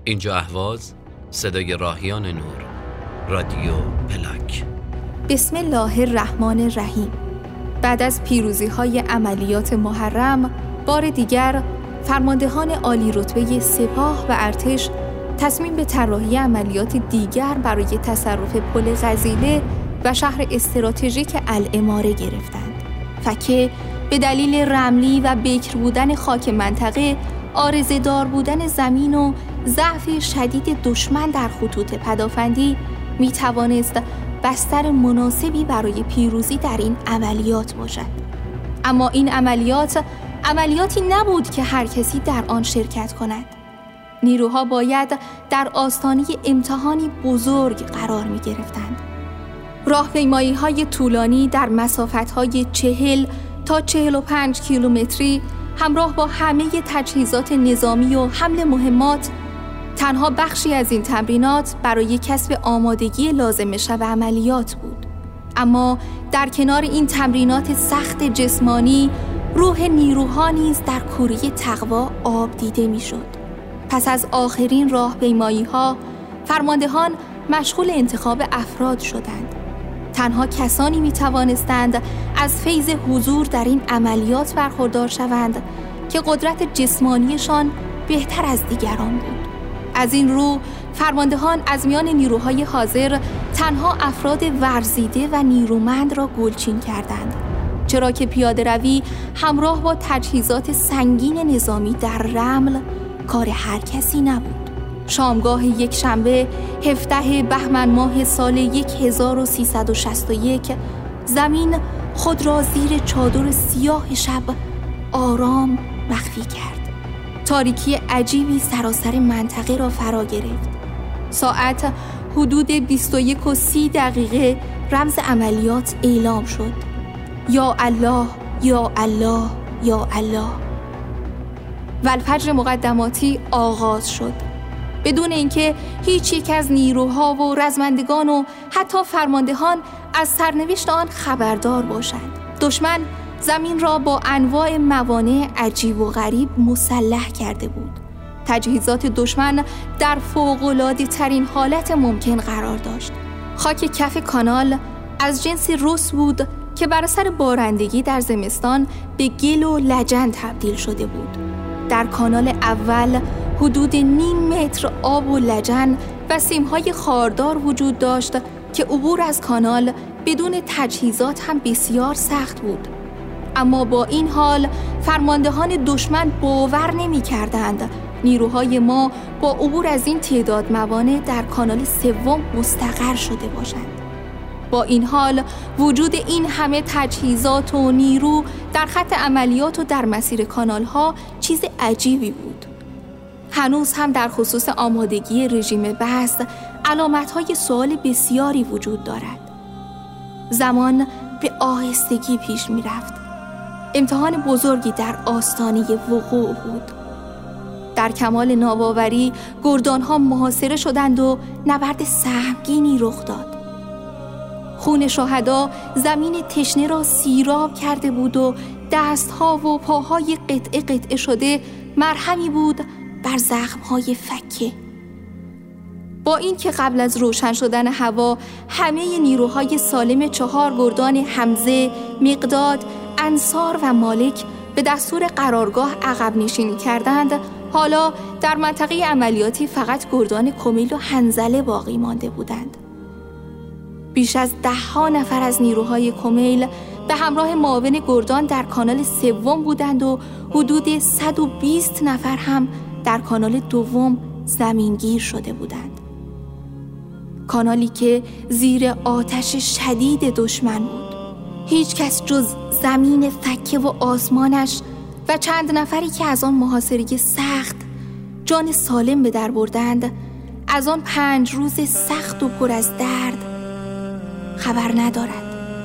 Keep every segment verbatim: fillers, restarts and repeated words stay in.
اینجا اهواز، صدای راهیان نور، رادیو پلاک. بسم الله الرحمن الرحیم. بعد از پیروزی‌های عملیات محرم، بار دیگر فرماندهان عالی رتبه سپاه و ارتش تصمیم به طراحی عملیات دیگر برای تصرف پل غزیله و شهر استراتژیک العماره گرفتند. فکه به دلیل رملی و بکر بودن خاک منطقه، عارضه‌دار بودن زمین و ضعف شدید دشمن در خطوط پدافندی می توانست بستر مناسبی برای پیروزی در این عملیات باشد. اما این عملیات عملیاتی نبود که هر کسی در آن شرکت کند. نیروها باید در آستانه امتحانی بزرگ قرار می گرفتند. راهپیمایی‌های طولانی در مسافت‌های چهل تا چهل و پنج کیلومتری همراه با همه تجهیزات نظامی و حمل مهمات تنها بخشی از این تمرینات برای کسب آمادگی لازم شب عملیات بود. اما در کنار این تمرینات سخت جسمانی، روح نیروها نیز در کوره تقوا آب دیده می‌شد. پس از آخرین راهپیمایی‌ها، فرماندهان مشغول انتخاب افراد شدند. تنها کسانی می توانستند از فیض حضور در این عملیات برخوردار شوند که قدرت جسمانیشان بهتر از دیگران بود. از این رو فرماندهان از میان نیروهای حاضر تنها افراد ورزیده و نیرومند را گلچین کردند، چرا که پیاده روی همراه با تجهیزات سنگین نظامی در رمل کار هر کسی نبود. شامگاه یک شنبه هفدهم بهمن ماه سال هزار و سیصد و شصت و یک زمین خود را زیر چادر سیاه شب آرام مخفی کرد. تاریکی عجیبی سراسر منطقه را فرا گرفت. ساعت حدود بیست و یک و سی دقیقه رمز عملیات اعلام شد. یا الله، یا الله، یا الله. و الفجر مقدماتی آغاز شد، بدون اینکه هیچ یک از نیروها و رزمندگان و حتی فرماندهان از سرنوشت آن خبردار باشند. دشمن زمین را با انواع موانع عجیب و غریب مسلح کرده بود. تجهیزات دشمن در فوق‌العاده ترین حالت ممکن قرار داشت. خاک کف کانال از جنس رس بود که بر اثر بارندگی در زمستان به گل و لجن تبدیل شده بود. در کانال اول حدود نیم متر آب و لجن و سیم‌های خاردار وجود داشت که عبور از کانال بدون تجهیزات هم بسیار سخت بود. اما با این حال فرماندهان دشمن باور نمی‌کردند نیروهای ما با عبور از این تعداد موانع در کانال سوم مستقر شده باشند. با این حال وجود این همه تجهیزات و نیرو در خط عملیات و در مسیر کانال‌ها چیز عجیبی بود. هنوز هم در خصوص آمادگی رژیم بسط علامت‌های سوال بسیاری وجود دارد. زمان به آهستگی پیش می‌رفت. امتحان بزرگی در آستانه وقوع بود. در کمال ناباوری گردان‌ها محاصره شدند و نبرد سهمگینی رخ داد. خون شهدا زمین تشنه را سیراب کرده بود و دست‌ها و پاهای قطعه قطعه شده مرهمی بود بر زخم‌های فکه. با این که قبل از روشن شدن هوا همه نیروهای سالم چهار گردان حمزه، مقداد، انصار و مالک به دستور قرارگاه عقب نشینی کردند، حالا در منطقه عملیاتی فقط گردان کمیل و حنظله باقی مانده بودند. بیش از ده ها نفر از نیروهای کمیل به همراه معاون گردان در کانال سوم بودند و حدود صد و بیست نفر هم در کانال دوم زمینگیر شده بودند. کانالی که زیر آتش شدید دشمن بود. هیچ کس جز زمین فکه و آسمانش و چند نفری که از آن محاصره سخت جان سالم به در بردند، از آن پنج روز سخت و پر از درد خبر ندارد.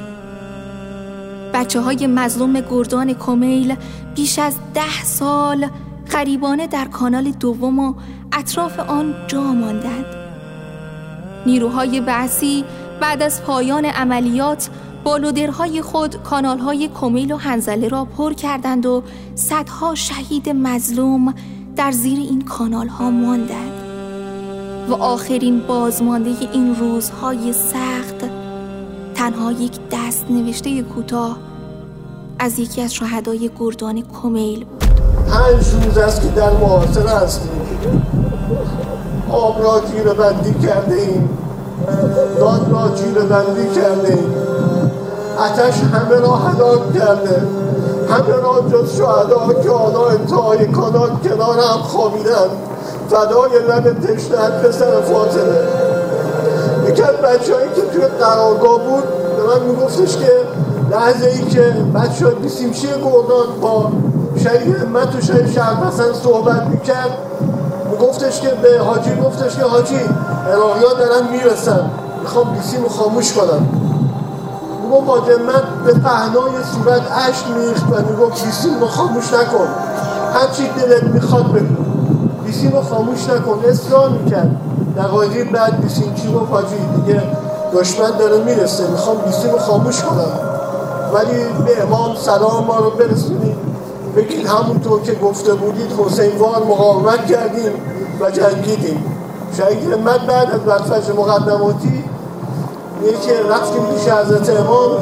بچه های مظلوم گردان کمیل بیش از ده سال غریبانه در کانال دوم و اطراف آن جا ماندند. نیروهای بعثی بعد از پایان عملیات با لودرهای خود کانالهای کمیل و حنظله را پر کردند و صدها شهید مظلوم در زیر این کانالها ماندند. و آخرین بازمانده این روزهای سخت تنها یک دست نوشته کوتاه از یکی از شهدای گردان کمیل بود. پنج روز است که در محاصره هستیم. آب را جیره بندی کرده ایم، نان را جیره بندی کرده ایم، آتش همه را هلاک کرده، همه را جز شهدا که آنها انتهای کانال کنار هم خوابیدند فدای لب تشنه‌ات پسر فاطمه. یکی از بچه هایی که توی قرارگاه بود به من میگفتش که لحظه ای که بچه های بیسیمشی گردان با شهید همت و شهید شهرپسند صحبت میکرد میگفتش که به حاجی گفتش که حاجی عراقی‌ها دارن میرسن، میخوام بیسیم رو خاموش کنم. میگفت حاجی همت به پهنای صورت اشک میریخت و میگفت بیسیم رو خاموش نکن، هرچی دلت میخواد بگو، بیسیم رو خاموش نکن. اصرار میکرد. دقایقی بعد بیسیمچی گفت حاجی دیگه دشمن داره میرسه، میخوام بیسیم رو خاموش کنم، ولی به امام سلام ما رو برسونید، بگید همونطور که گفته بودید حسینوار مقاومت کردیم و جنگیدیم. شهید همت بعد از برفج مقدماتی میگه که رفتیم پیش حضرت امام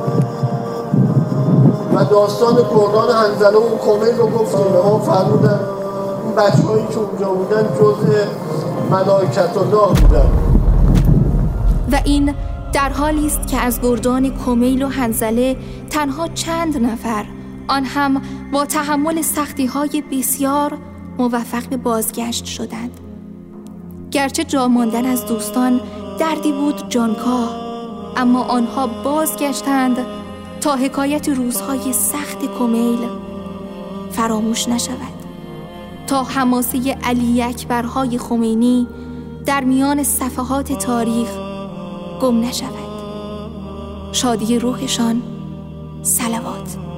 و داستان گردان حنظله و کمیل رو گفتیم. امام فرمودن اون بچه هایی که اونجا بودن جزء ملائکت الله بودن. و این در حالی است که از گردان کمیل و حنظله تنها چند نفر، آن هم با تحمل سختی‌های بسیار، موفق به بازگشت شدند. گرچه جا ماندن از دوستان دردی بود جانکاه، اما آنها بازگشتند تا حکایت روزهای سخت کمیل فراموش نشود، تا حماسه علی اکبرهای خمینی در میان صفحات تاریخ گم نشود. شادی روحشان صلوات.